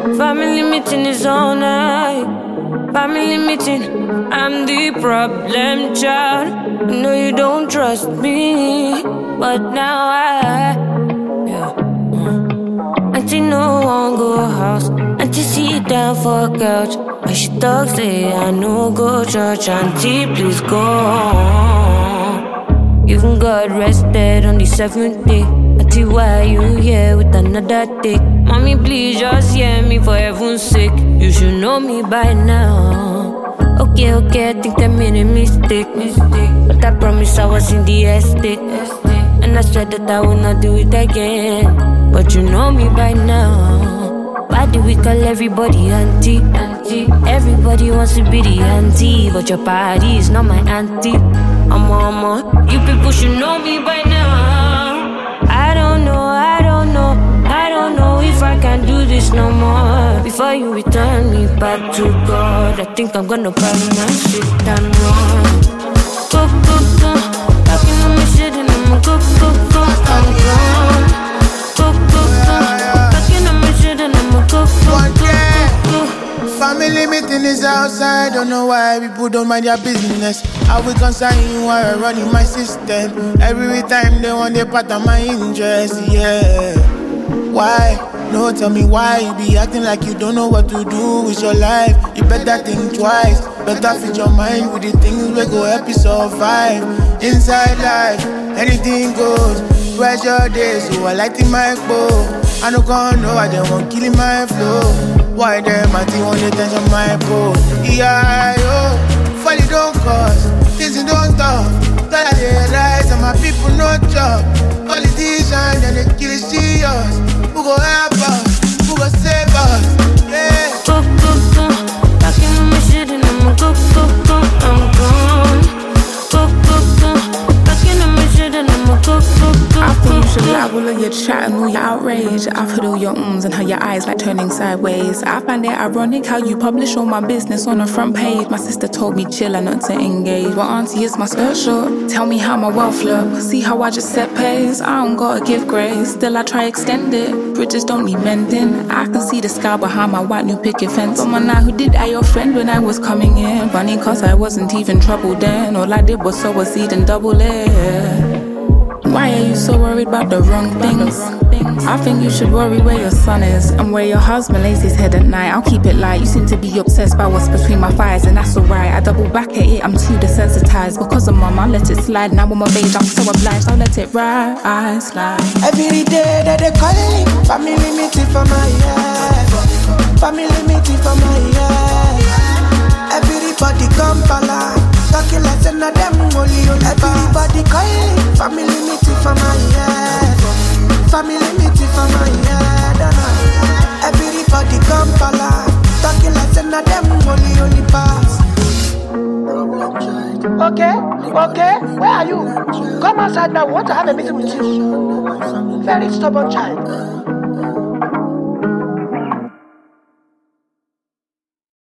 Family meeting is all night. Family meeting, I'm the problem child. I know you don't trust me, but now Auntie no one go house. Auntie sit down for a couch. When she talks, say I no go church. Auntie, please go home. Even God rested on the 7th day. Auntie, why you here with another dick? Mommy, please just hear me for heaven's sake. You should know me by now. Okay, I think I made a mistake. But I promise I was in the estate. And I said that I will not do it again. But you know me by now. Why do we call everybody auntie? Everybody wants to be the auntie, but your party is not my auntie. Mama, you people should know me by now. I don't know if I can do this no more. Before you return me back to God, I think I'm gonna buy my shit and run. Go, talking on my shit and I'ma go, I'm gone. Go, talking on my shit and I'ma go. Family meeting is outside, don't know why people don't mind their business. I will concern you while I'm running my system. Every time they want their part of my interest, yeah. Why? No, tell me why you be acting like you don't know what to do with your life. You better think twice, better fit your mind with the things we go help you survive. Inside life, anything goes. Pressure days, so I light in my bow. I don't know why they won't kill my flow. Why them at the only tension my pole? Yeah, yo, folly don't cause, things don't stop. Tell they rise and my people no job. Politicians and they kill serious. Who go help us? Who go save us? Yeah. Go, talking on my shit and I'ma go, I'm gone. Go, talking on my shit and I'ma go. I thought you should love all of your chat and all your outrage. I've heard all your and how your eyes like turning sideways. I find it ironic how you publish all my business on the front page. My sister told me chill and not to engage. Well, auntie, is my skirt short? Tell me how my wealth look. See how I just set pace. I don't gotta give grace. Still I try extend it. Bridges don't need mending. I can see the scar behind my white new picket fence. Someone now who did I your friend when I was coming in. Funny cause I wasn't even troubled then. All I did was sow a seed and double it. Why are you so worried about the wrong things? I think you should worry where your son is and where your husband lays his head at night. I'll keep it light. You seem to be obsessed by what's between my thighs, and that's alright. I double back at it, I'm too desensitized. Because of mom, I let it slide. Now I'm of age, I'm so obliged. I'll let it ride, slide. Every day that they calling, family meeting for my head. Family meeting for my head. Everybody come pala. Talking like them only on everybody calling. Family meeting for my head. Family meeting for my head. Everybody come pala. Talking like them only on the pass. Okay, where are you? Come outside now, we want to have a meeting with you. Very stubborn child.